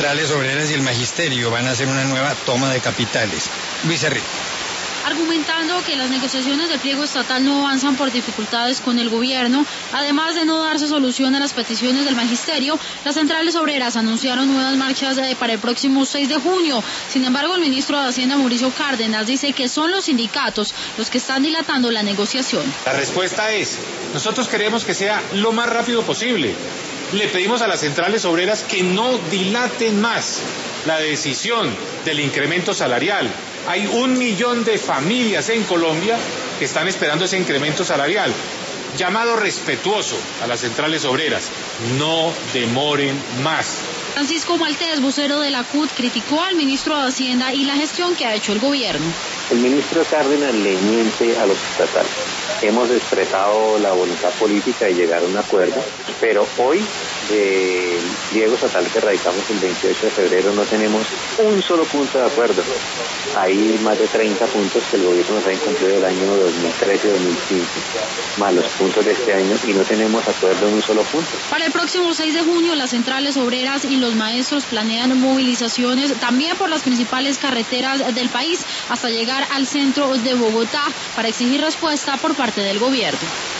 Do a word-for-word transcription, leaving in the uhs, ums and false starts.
centrales obreras y el magisterio van a hacer una nueva toma de capitales. Luis Enrique. Argumentando que las negociaciones del pliego estatal no avanzan por dificultades con el gobierno, además de no darse solución a las peticiones del magisterio, las centrales obreras anunciaron nuevas marchas para el próximo seis de junio. Sin embargo, el ministro de Hacienda, Mauricio Cárdenas, dice que son los sindicatos los que están dilatando la negociación. La respuesta es, nosotros queremos que sea lo más rápido posible. Le pedimos a las centrales obreras que no dilaten más la decisión del incremento salarial. Hay un millón de familias en Colombia que están esperando ese incremento salarial. Llamado respetuoso a las centrales obreras, no demoren más. Francisco Maltés, vocero de la C U T, criticó al ministro de Hacienda y la gestión que ha hecho el gobierno. El ministro Cárdenas le miente a los estatales. Hemos expresado la voluntad política de llegar a un acuerdo, pero hoy, del pliego estatal que radicamos el veintiocho de febrero, no tenemos un solo punto de acuerdo. Hay más de treinta puntos que el gobierno nos ha incumplido del año dos mil trece dos mil quince, más los puntos de este año, y no tenemos acuerdo en un solo punto. Para el próximo seis de junio, las centrales obreras y los maestros planean movilizaciones también por las principales carreteras del país hasta llegar al centro de Bogotá para exigir respuesta por parte del gobierno.